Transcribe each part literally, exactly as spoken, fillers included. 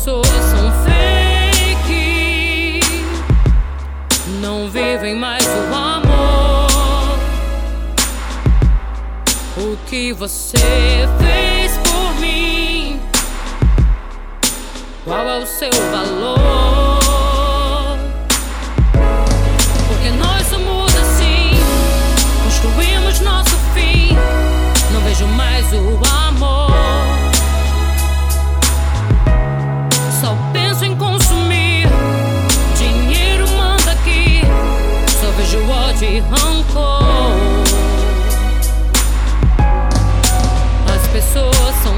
pessoas são fake, não vivem mais o amor. O que você fez por mim? Qual é o seu valor? Porque nós somos assim, construímos nosso fim. Não vejo mais o amor. Só penso em consumir. Dinheiro manda aqui. Só vejo ódio e rancor. As pessoas são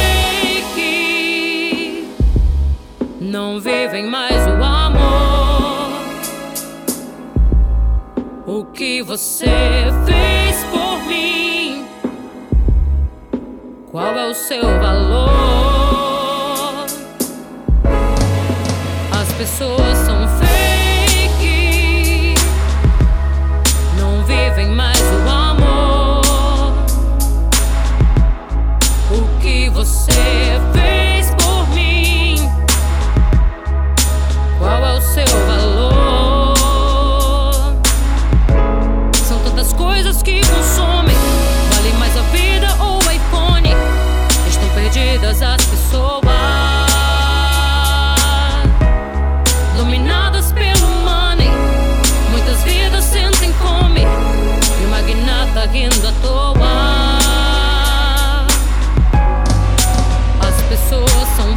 fake, não vivem mais o amor. O que você fez por mim? Qual é o seu valor? As pessoas são fake, não vivem mais o amor. O que você fez por mim? Qual é o seu valor? São tantas coisas que consomem. Vale mais a vida ou o iPhone? Estão perdidas as pessoas, dominadas pelo money. Muitas vidas sentem fome e o magnata rindo à toa. As pessoas são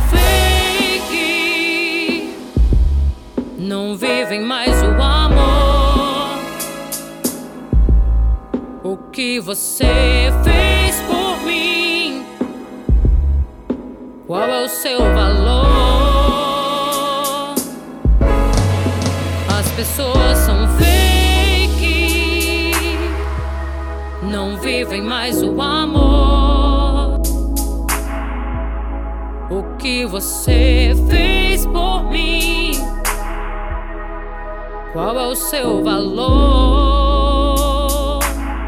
fake, não vivem mais o amor. O que você fez por mim? Qual é o seu valor? As pessoas são fake, não vivem mais o amor. O que você fez por mim? Qual é o seu valor?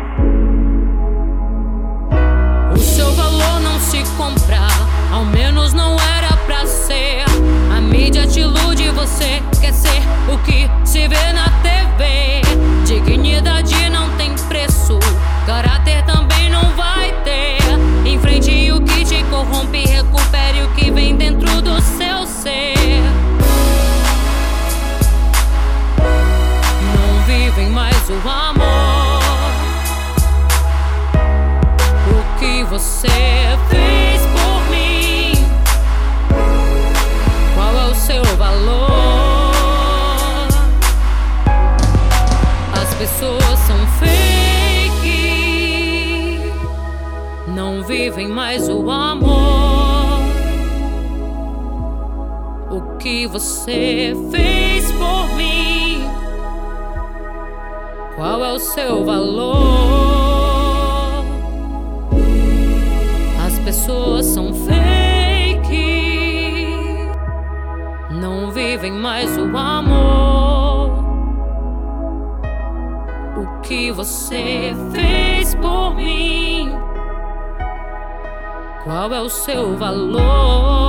O seu valor não se compra, ao menos não era pra ser. A mídia te ilude, você quer ser o que se vê na T V. Dignidade não tem preço, caráter também não vai ter. Enfrente o que te corrompe, recupere o que vem dentro do seu ser. Não vivem mais o amor. O que você fez por mim? Qual é o seu valor? As pessoas são fake, não vivem mais o amor. O que você fez por mim? Qual é o seu valor? As pessoas são fake, não vivem mais o amor. O que você fez por mim? Qual é o seu valor?